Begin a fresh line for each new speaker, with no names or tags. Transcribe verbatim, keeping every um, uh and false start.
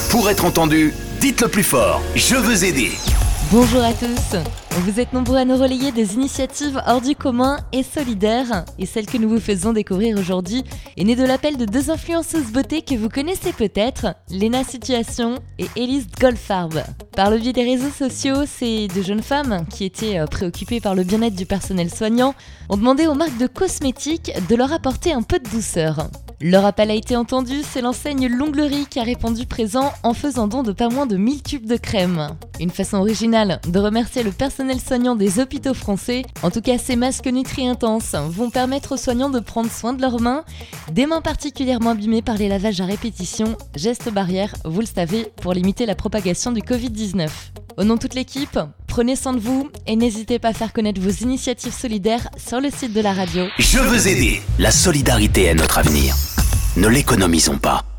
Pour être entendu, dites-le plus fort. Je veux aider.
Bonjour à tous. Vous êtes nombreux à nous relayer des initiatives hors du commun et solidaires. Et celle que nous vous faisons découvrir aujourd'hui est née de l'appel de deux influenceuses beauté que vous connaissez peut-être, Léna Situation et Élise Goldfarb. Par le biais des réseaux sociaux, ces deux jeunes femmes, qui étaient préoccupées par le bien-être du personnel soignant, ont demandé aux marques de cosmétiques de leur apporter un peu de douceur. Leur appel a été entendu, c'est l'enseigne L'Onglerie qui a répondu présent en faisant don de pas moins de mille tubes de crème. Une façon originale de remercier le personnel soignant des hôpitaux français. En tout cas, ces masques nutri-intenses vont permettre aux soignants de prendre soin de leurs mains, des mains particulièrement abîmées par les lavages à répétition, gestes barrières, vous le savez, pour limiter la propagation du covid dix-neuf. Au nom de toute l'équipe, prenez soin de vous et n'hésitez pas à faire connaître vos initiatives solidaires sur le site de la radio.
Je veux aider. La solidarité est notre avenir. Ne l'économisons pas.